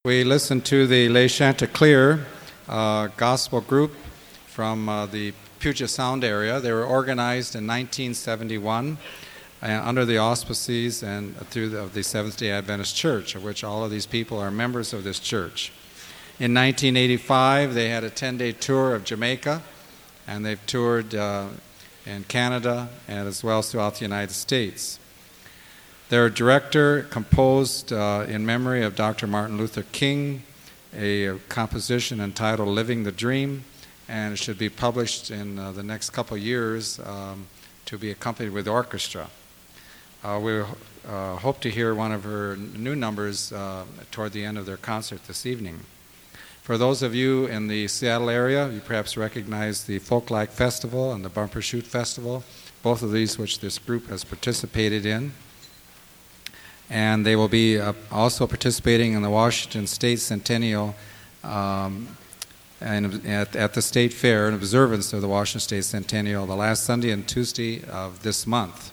We listened to the Les Chanticleer gospel group from the Puget Sound area. They were organized in 1971 under the auspices and through the Seventh-day Adventist Church, of which all of these people are members of this church. In 1985, they had a 10-day tour of Jamaica, and they've toured in Canada and as well as throughout the United States. Their director composed, in memory of Dr. Martin Luther King, a composition entitled Living the Dream, and it should be published in the next couple years to be accompanied with orchestra. We hope to hear one of her new numbers toward the end of their concert this evening. For those of you in the Seattle area, you perhaps recognize the Folklight Festival and the Bumper Shoot Festival, both of these which this group has participated in. And they will be also participating in the Washington State Centennial and at the State Fair in observance of the Washington State Centennial the last Sunday and Tuesday of this month.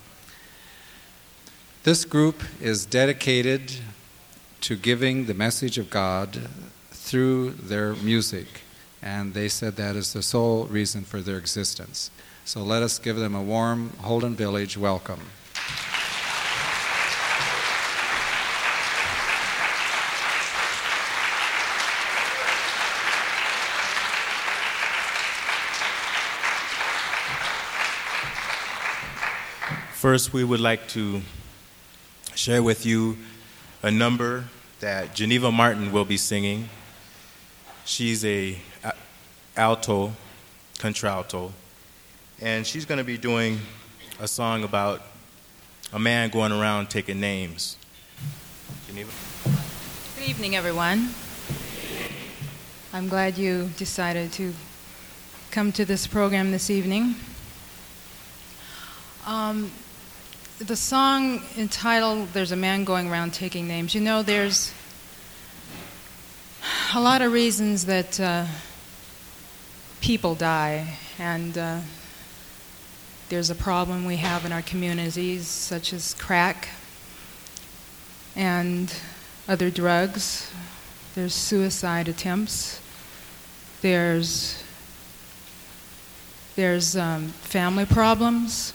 This group is dedicated to giving the message of God through their music, and they said that is the sole reason for their existence. So let us give them a warm Holden Village welcome. First, we would like to share with you a number that Geneva Martin will be singing. She's a alto, contralto, and she's going to be doing a song about a man going around taking names. Geneva? Good evening, everyone. I'm glad you decided to come to this program this evening. The song entitled There's a Man Going Around Taking Names. You know, there's a lot of reasons that people die, and there's a problem we have in our communities, such as crack and other drugs. There's suicide attempts. There's family problems.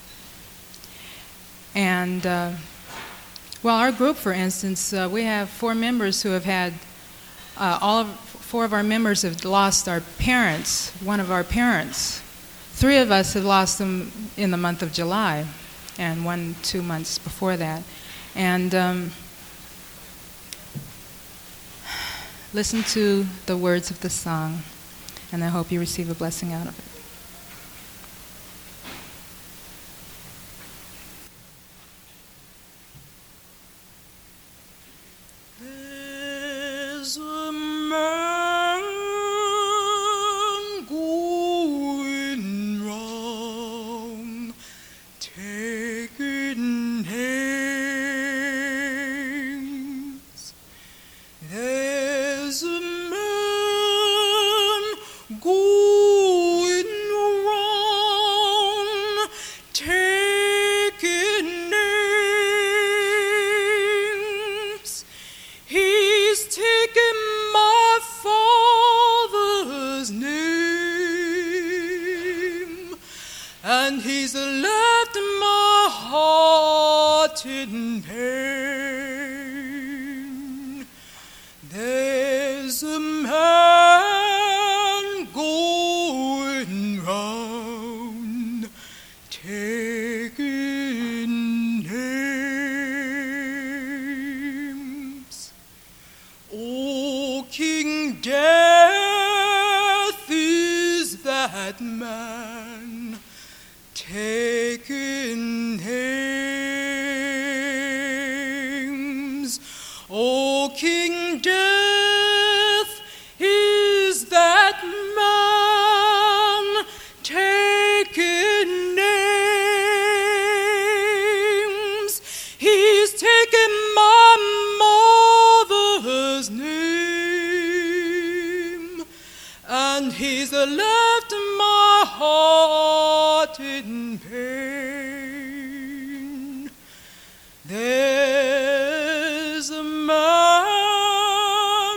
And, well, our group, for instance, we have 4 members who have had, 4 of our members have lost our parents, one of our parents. 3 of us have lost them in the month of July, and 2 months before that. And listen to the words of the song, and I hope you receive a blessing out of it. There's a man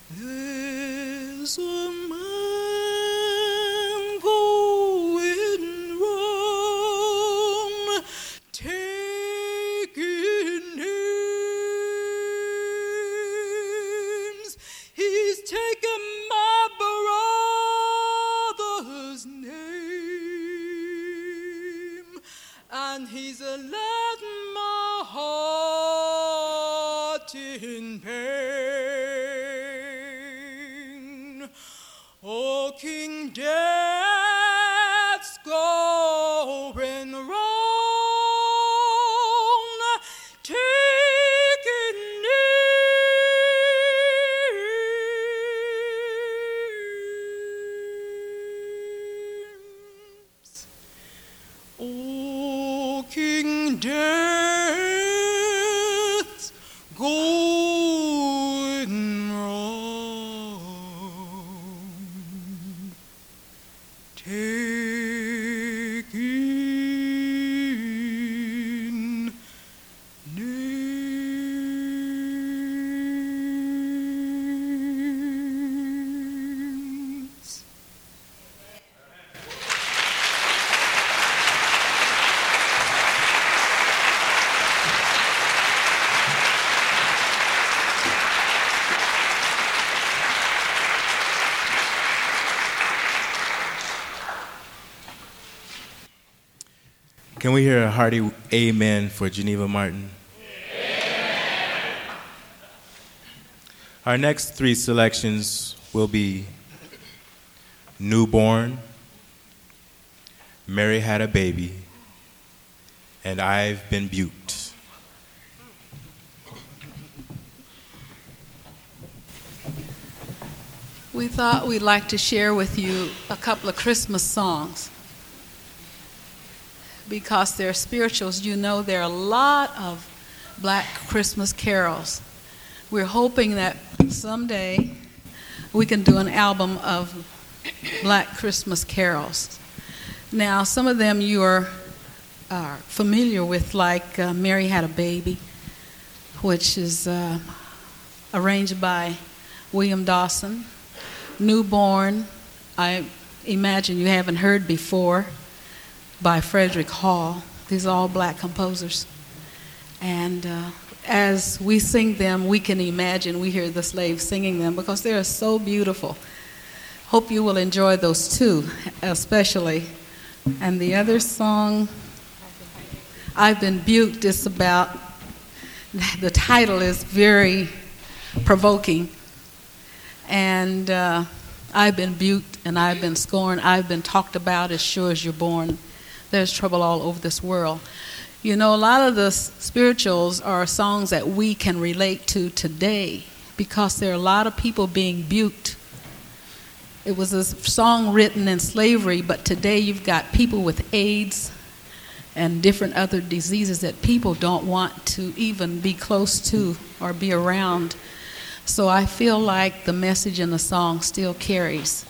There's a man going wrong, taking names. He's taken my brother's name, and he's letting my heart in pain. Oh, King Death's going wrong, taking names. Oh, King Death's going wrong, taking names. Can we hear a hearty amen for Geneva Martin? Our next three selections will be Newborn, Mary Had a Baby, and I've Been Buked. We thought we'd like to share with you a couple of Christmas songs. Because they're spirituals, you know there are a lot of black Christmas carols. We're hoping that someday we can do an album of black Christmas carols. Now, some of them you are familiar with, like Mary Had a Baby, which is arranged by William Dawson. Newborn, I imagine you haven't heard before, by Frederick Hall. These are all black composers. And as we sing them, we can imagine we hear the slaves singing them because they are so beautiful. Hope you will enjoy those too, especially. And the other song, I've Been Buked, is about, the title is very provoking. And I've been buked and I've been scorned. I've been talked about as sure as you're born. There's trouble all over this world. You know, a lot of the spirituals are songs that we can relate to today because there are a lot of people being buked. It was a song written in slavery, but today you've got people with AIDS and different other diseases that people don't want to even be close to or be around. So I feel like the message in the song still carries.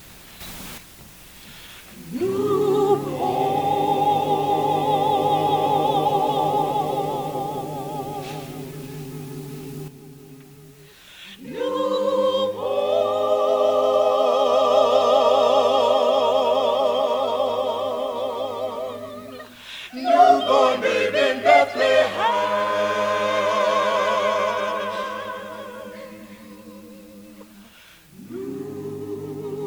Newborn babe in Bethlehem. Newborn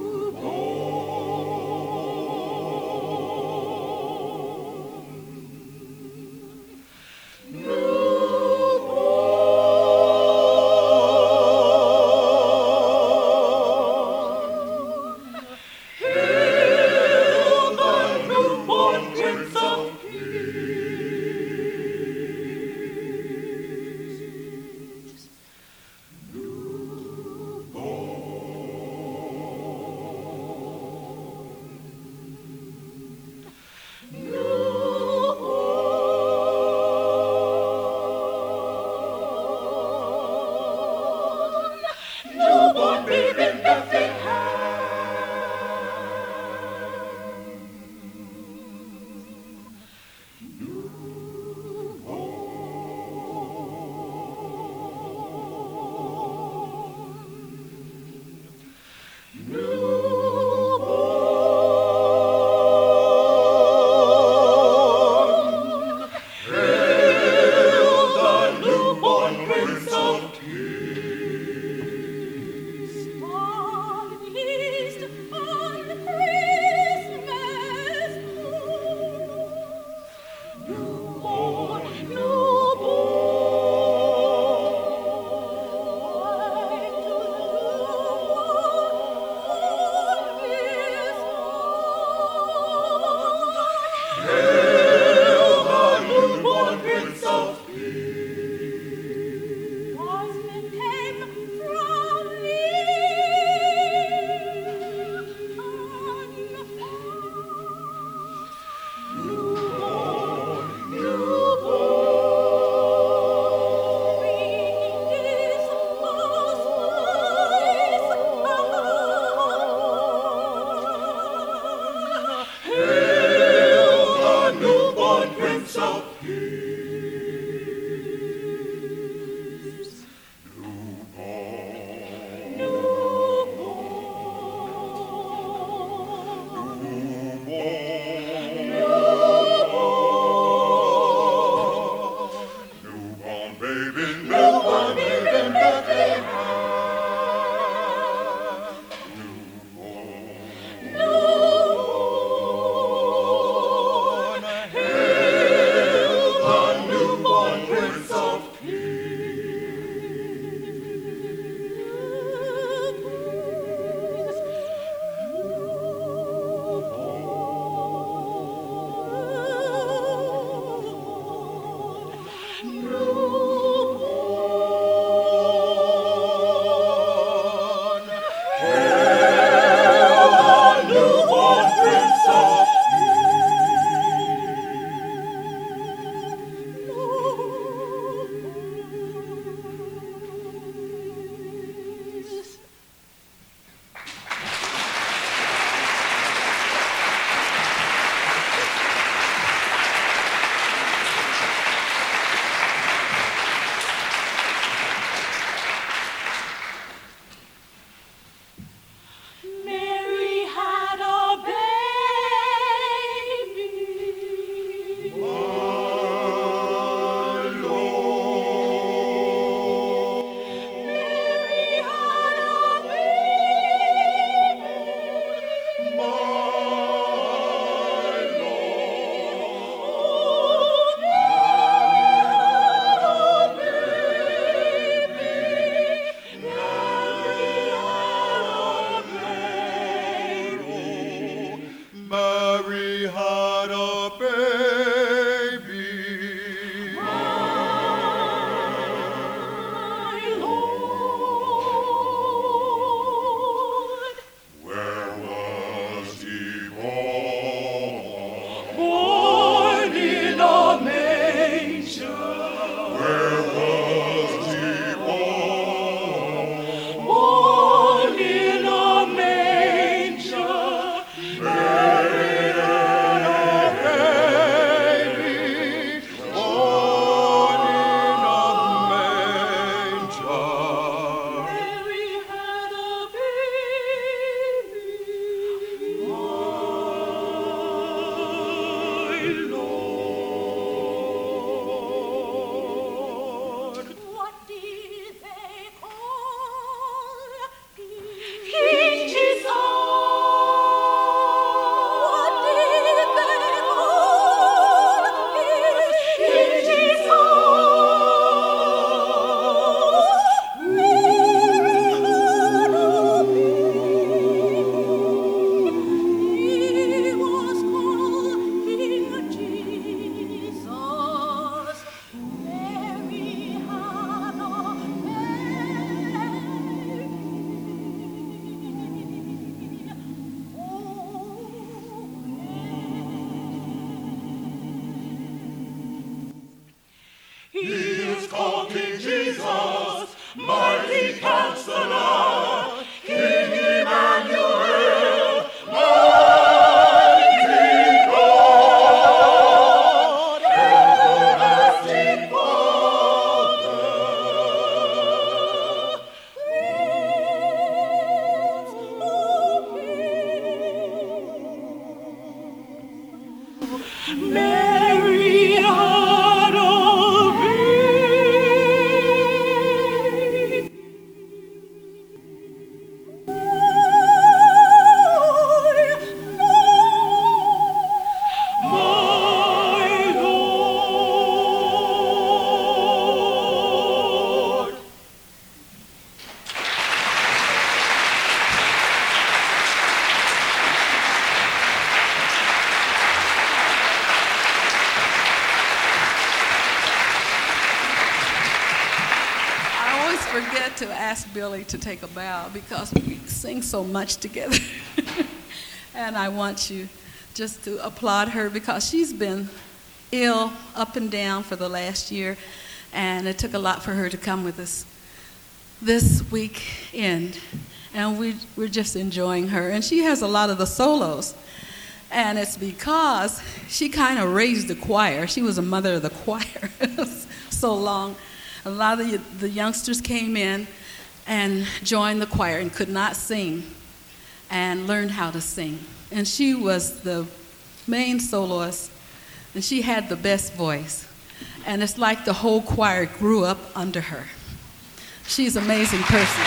to ask Billy to take a bow because we sing so much together. And I want you just to applaud her because she's been ill up and down for the last year, and it took a lot for her to come with us this weekend. And we're just enjoying her. And she has a lot of the solos. And it's because she kind of raised the choir. She was a mother of the choir so long. A lot of the youngsters came in and joined the choir and could not sing and learned how to sing. And she was the main soloist, and she had the best voice. And it's like the whole choir grew up under her. She's an amazing person.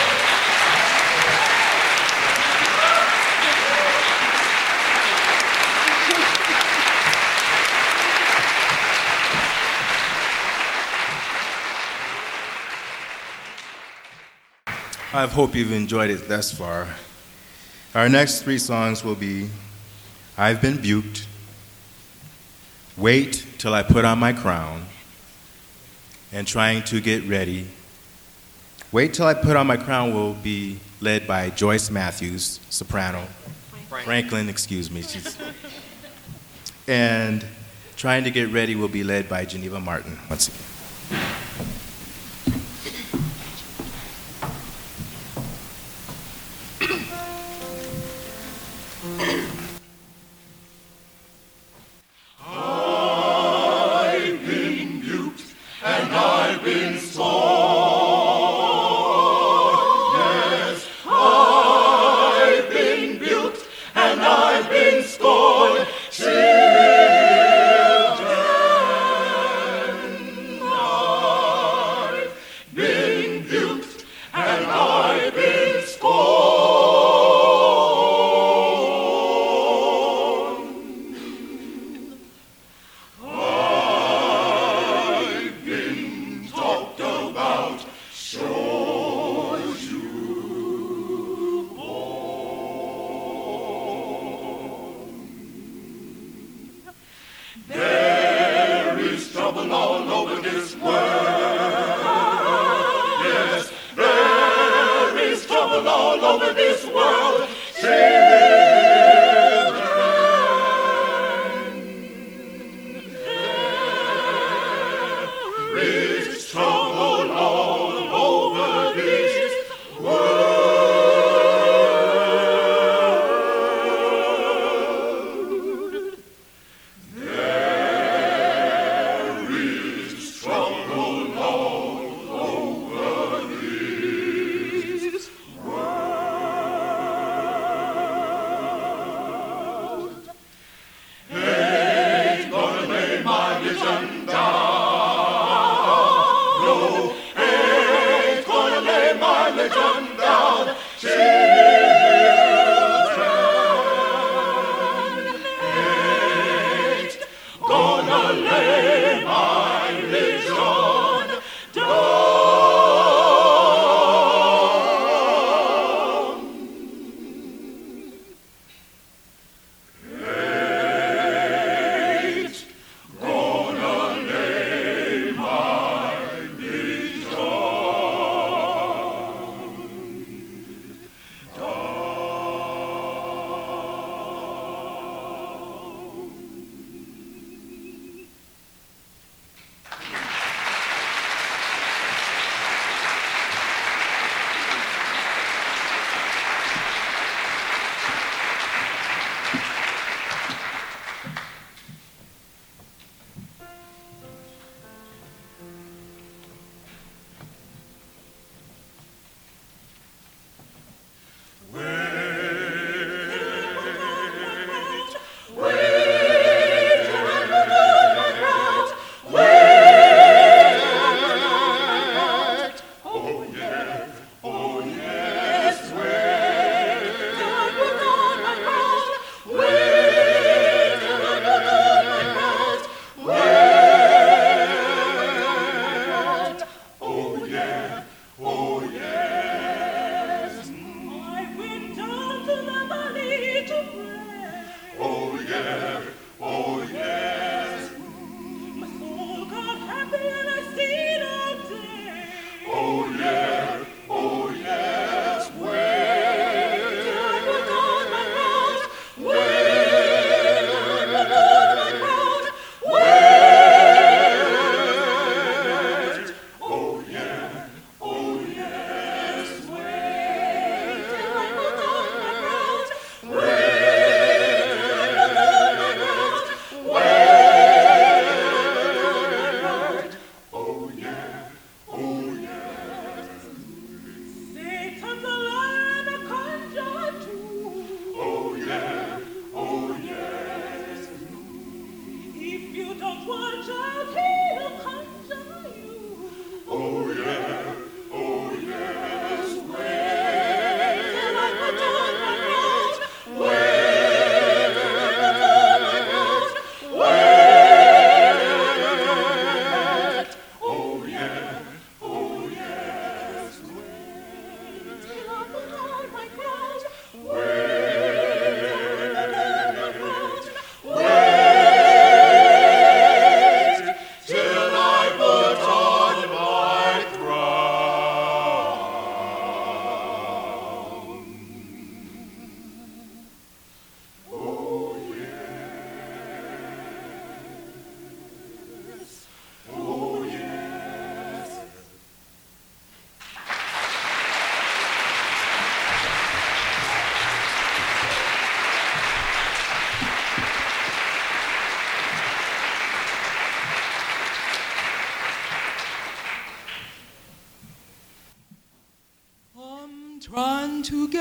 I hope you've enjoyed it thus far. Our next three songs will be I've Been Buked, Wait Till I Put On My Crown, and Trying to Get Ready. Wait Till I Put On My Crown will be led by Joyce Matthews, soprano. Franklin, excuse me. And Trying to Get Ready will be led by Geneva Martin once again.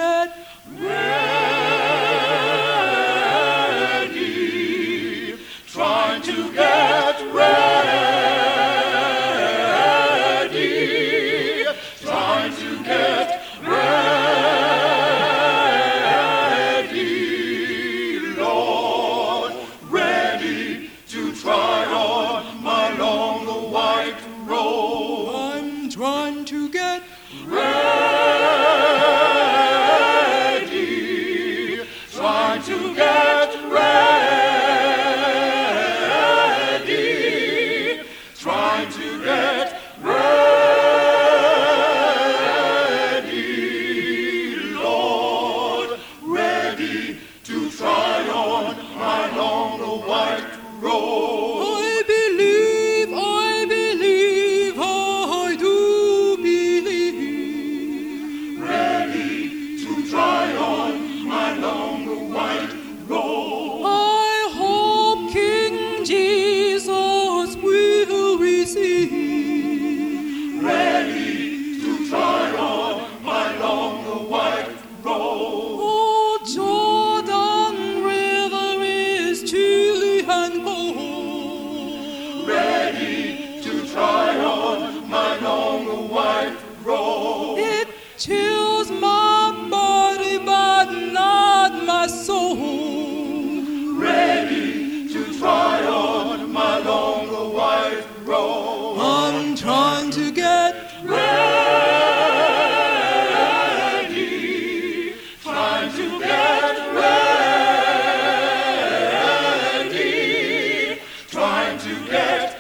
get ready, trying to get ready, trying to get ready, Lord, ready to try on my long white robe. I'm trying to get ready, trying to get ready, trying to get ready, Lord, ready to try on my long white robe. I believe, I do believe. Ready to try on my long white robe. I hope King Jesus will receive. Ready to try on my long white robe. Oh, Jordan River is chilly and cold. Ready to try on my long white robe. It chills my body but not my soul. Ready to try on my long white robe. I'm trying to get ready, trying to get ready, trying to get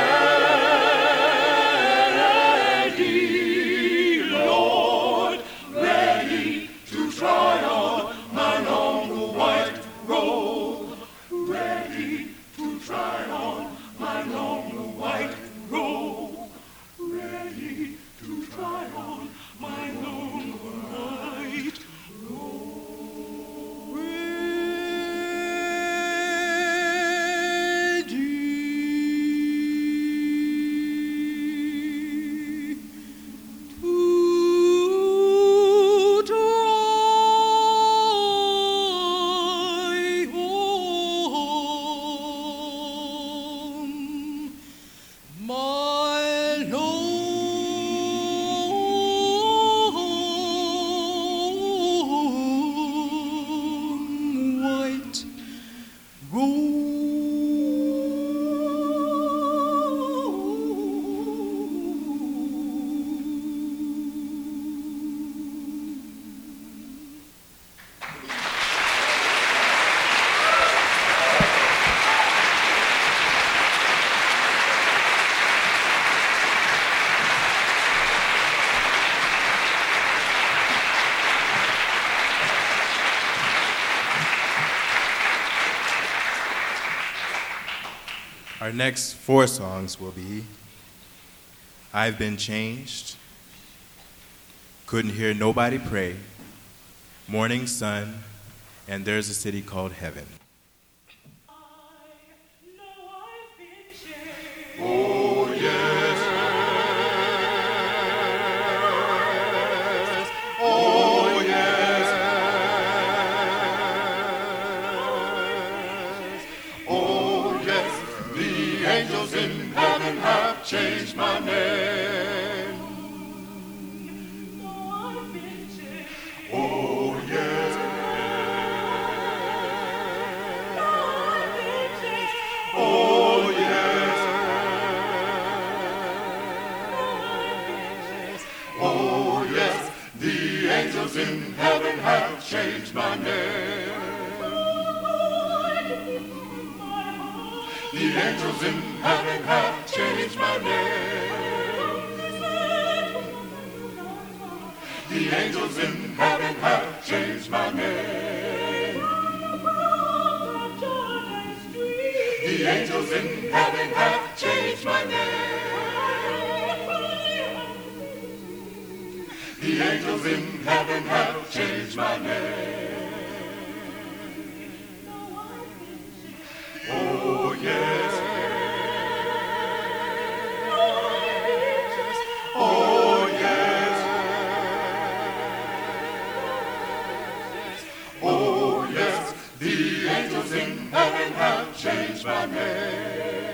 ready, Lord, ready to try on my long white robe, ready to try on my long white robe, ready to try on my long white ready to try on my long white Our next 4 songs will be I've Been Changed, Couldn't Hear Nobody Pray, Morning Sun, and There's a City Called Heaven. Oh yes, oh yes, oh yes, the angels in heaven have changed my name. Oh yes, oh yes, oh yes, the angels in heaven have changed my name. The angels in heaven have changed my name. The angels in heaven have changed my name. The angels in heaven have changed my name. The angels in heaven have changed my name. Oh yes. Oh yes. angels in heaven have changed my name.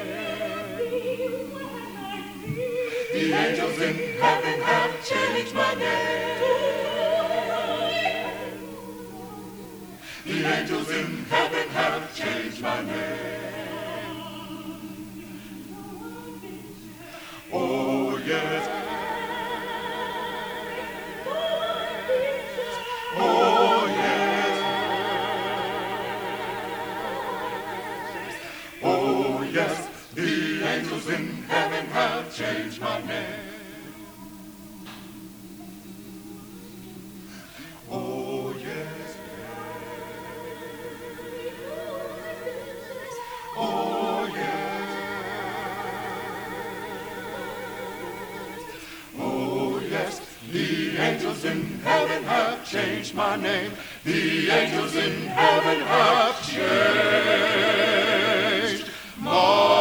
The angels in heaven have changed my name. The angels in heaven have changed my name. Oh yes. Oh yes. Oh yes. The angels in heaven have changed my name. Oh yes. Oh yes. Oh yes. The angels in heaven have changed my name. The angels in heaven have changed my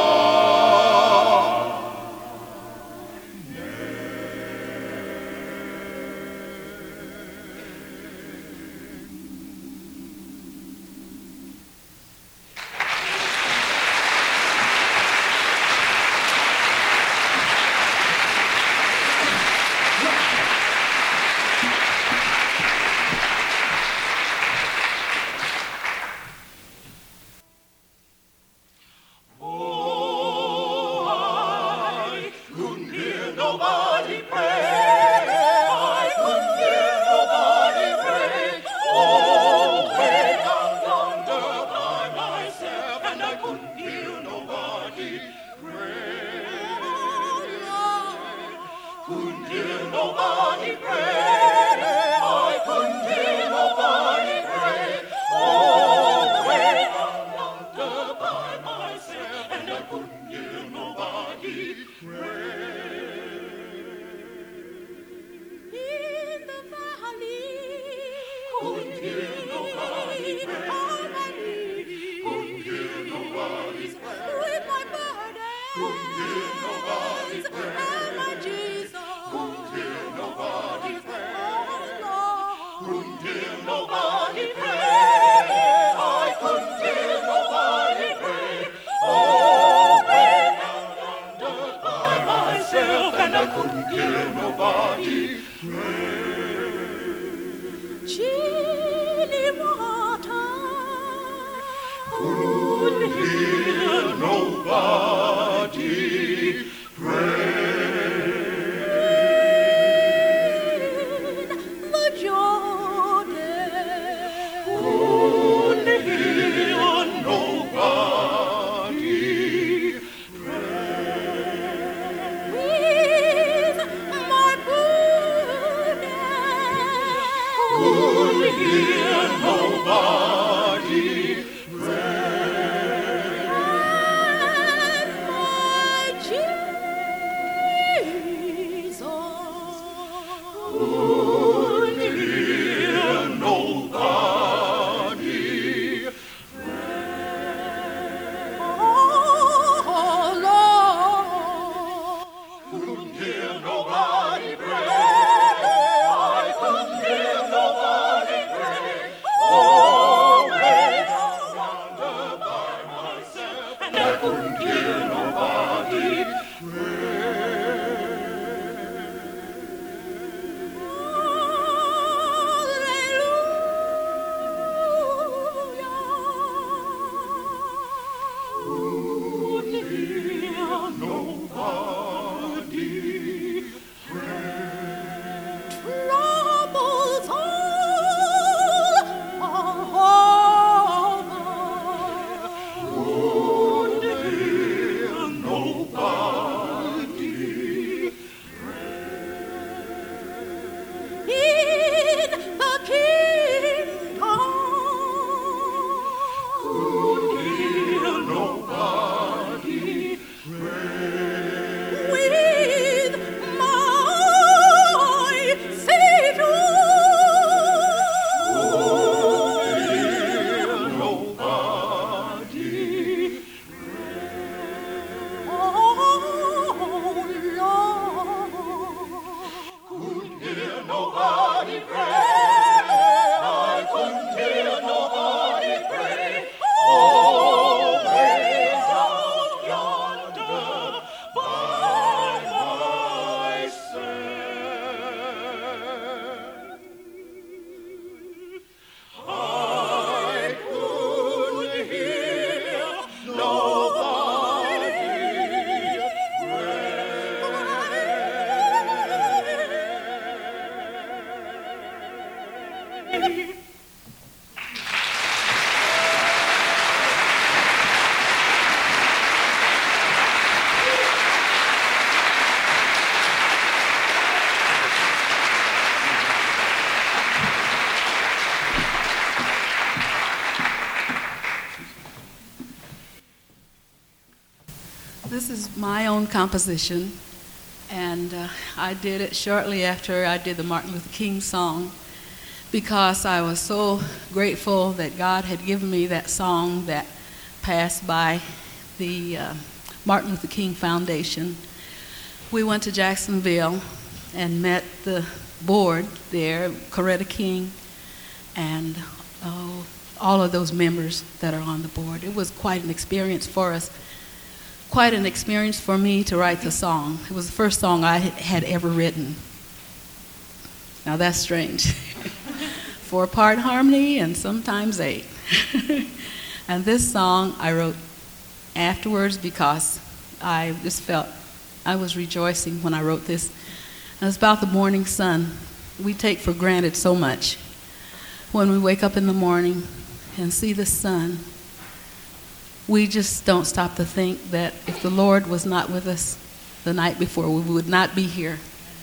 This is my own composition, and I did it shortly after I did the Martin Luther King song because I was so grateful that God had given me that song that passed by the Martin Luther King Foundation. We went to Jacksonville and met the board there, Coretta King, and all of those members that are on the board. It was quite an experience for us. Quite an experience for me to write the song. It was the first song I had ever written. Now that's strange. 4-part harmony and sometimes 8. And this song I wrote afterwards because I just felt I was rejoicing when I wrote this. And it's about the morning sun. We take for granted so much. When we wake up in the morning and see the sun, we just don't stop to think that if the Lord was not with us the night before, we would not be here.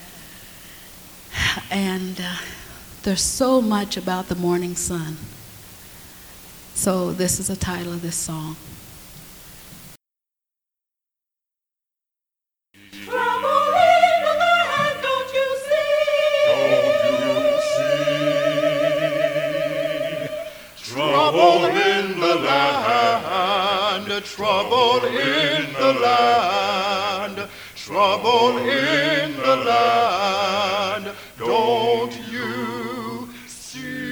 And there's so much about the morning sun. So this is the title of this song. Trouble in the land, don't you see? Trouble in the land, trouble in the land, trouble in the land, don't you see?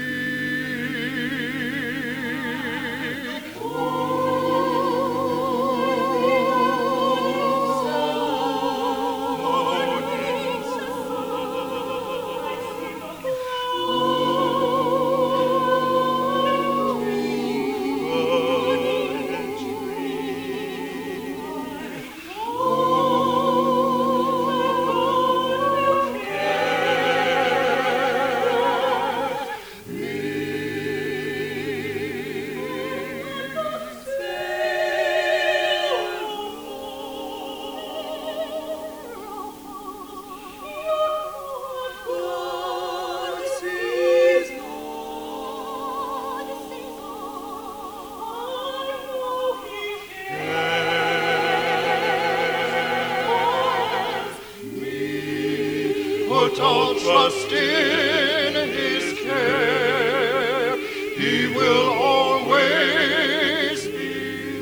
Put all trust in His care. He will always be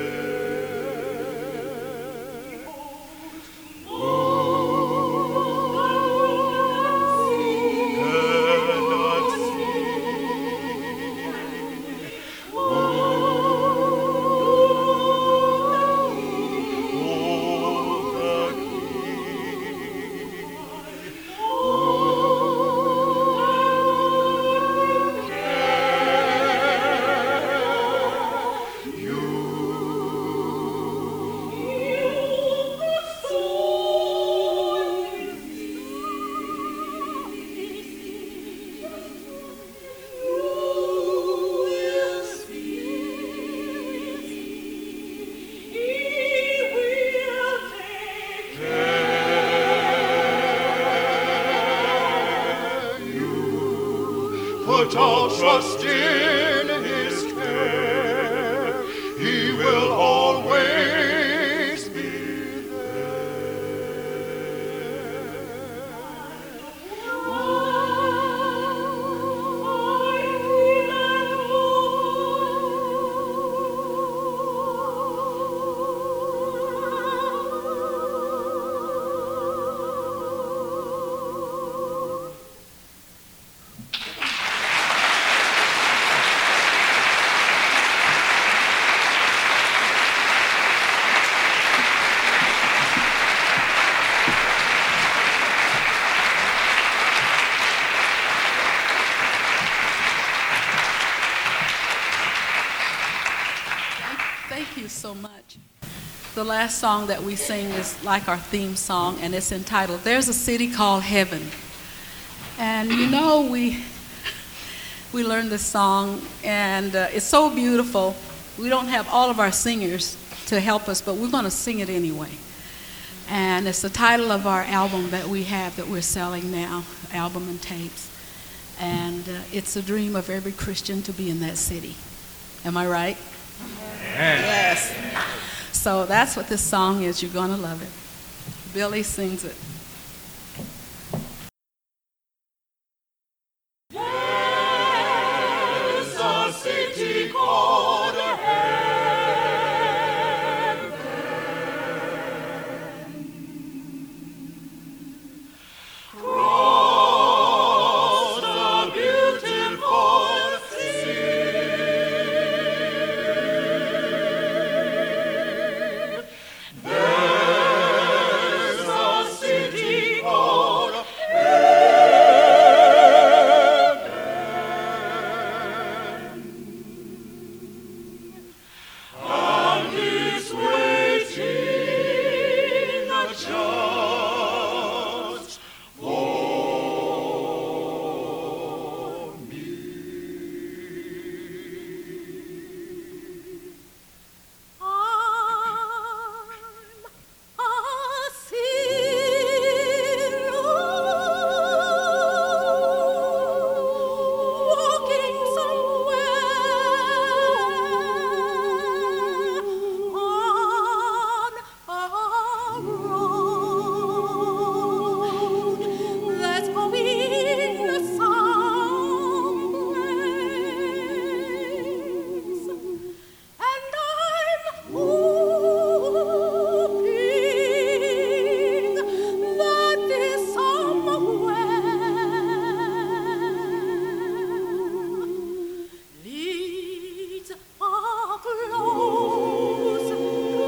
there. Cannot Put all trust in His care. He will always be Thank you so much. The last song that we sing is like our theme song, and it's entitled, There's a City Called Heaven. And you know, we learned this song, and it's so beautiful. We don't have all of our singers to help us, but we're going to sing it anyway. And it's the title of our album that we have that we're selling now, album and tapes. And it's a dream of every Christian to be in that city. Am I right? Yes. So that's what this song is. You're going to love it. Billy sings it. There's a city called heaven. Cross the beautiful sea. There's a city called and is waiting just for me. I'm a sinner walking somewhere on a road that's going someplace. And I'm hoping that this somewhere leads close to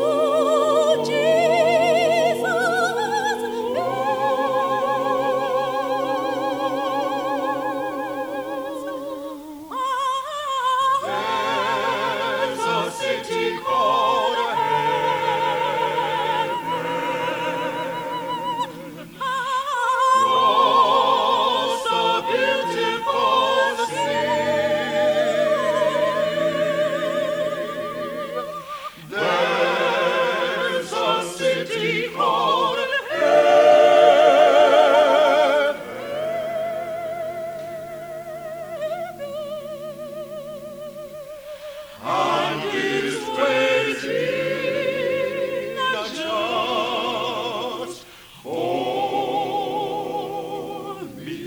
There's a city called heaven. Cross the beautiful sea. There's a city called and is waiting just for me.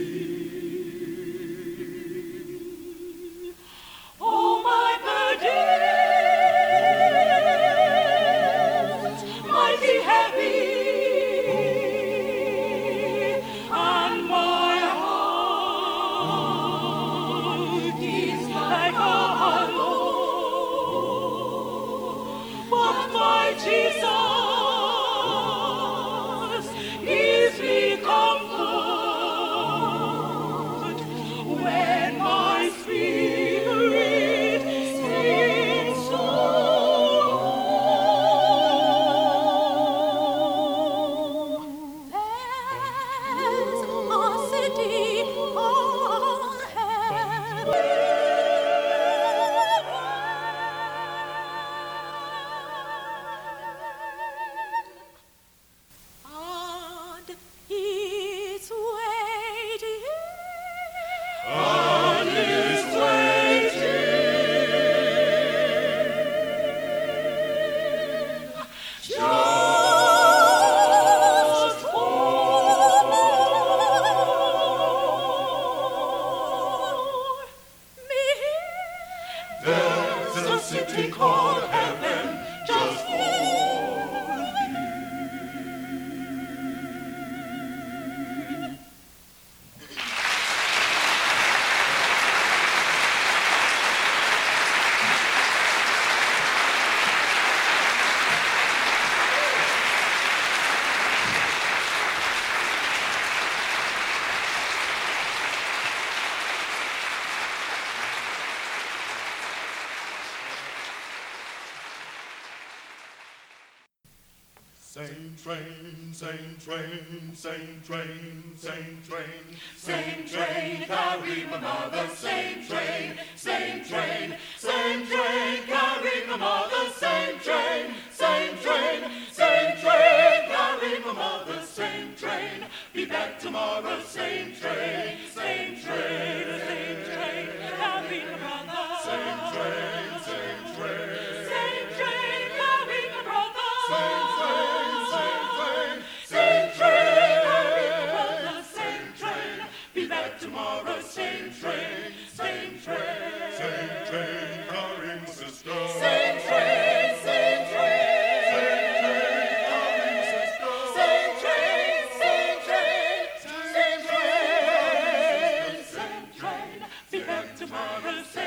oh my burdens might be heavy, and my heart is like a hollow. But my Jesus gives me comfort when my spirit sings so low. There's a city on heaven, and it's waiting. And is waiting just for me. There's a city called heaven just for Same train, same train, same train, same train, same train, carry my mother, same train. Mother's Day.